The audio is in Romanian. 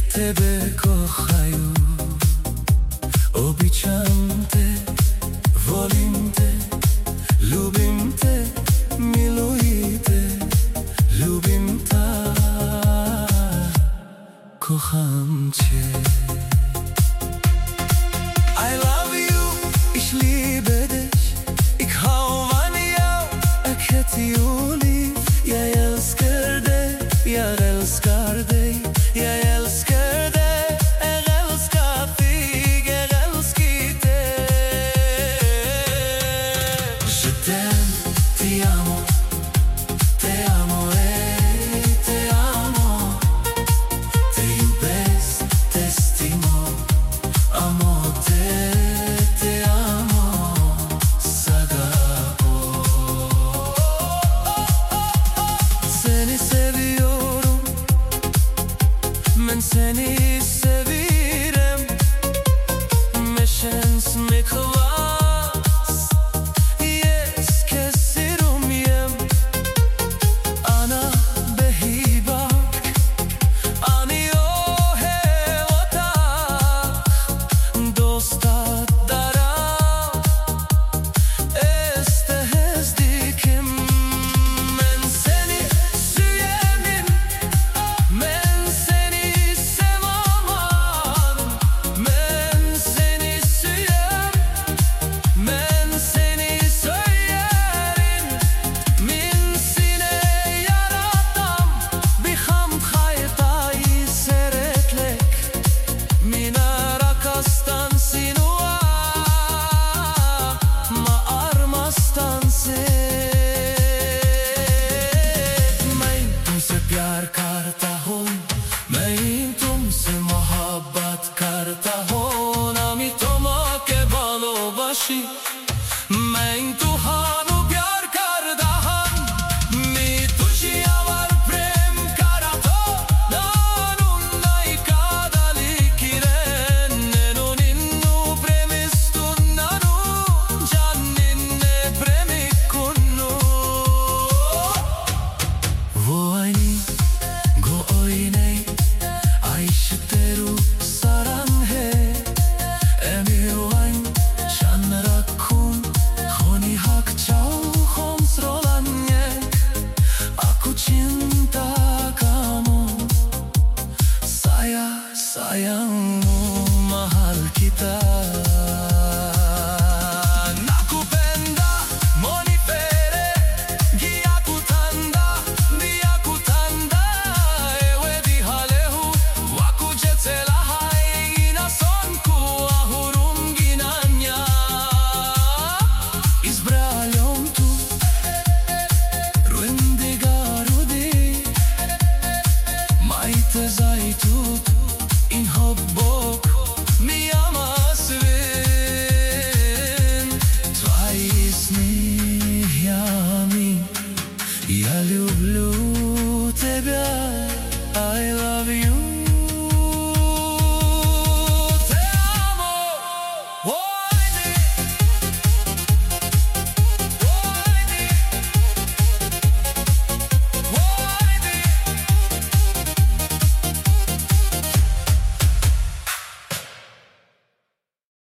Тебе кохаю, обичам те, волім те, любим те, милуй те, любим та, кохам cię. I love you, ich liebe dich, ik hou van jou, ik het jou lief. Jeg elsker deg, jeg elsker deg, jeg elsker deg, jeg elsker deg, jeg elsker deg. Je t'aime, ti amo, te amo, te amo. Te ljubes, te stimo, amo te amo, sagako. Seni seviyorum, men seni sevirem. Meşens mi kvass, yes kesirum yem. Ana behibak, ani o hevatak. Dosta dara, estehezdikim. Men seni süyenim, men seni sevaman. Men seni süyer, men seni söylerim. Min sine yaratam, bir hamd haytayı seyretlek. Mina rakastan sinua, ma armastan se. मैं तुमसे प्यार करता हूँ, मैं तुमसे मोहब्बत करता हूँ. আমি তোমাকে ভালোবাসি, मैं तुहानु प्यार करता हूँ. मी तुझी आवर प्रेम करतो, नानुnnai kadalikiren. నేను నిన్ను ప్రేమిస్తున్నాను, జాన్ నిన్నే ప్రేమికున్ను. वो आई go oynay, Ayşe teru sarang he. Emiwan şanrakun, honi hak çau homsrolanye. Aku cinta kamu, sayangmu mahal kita.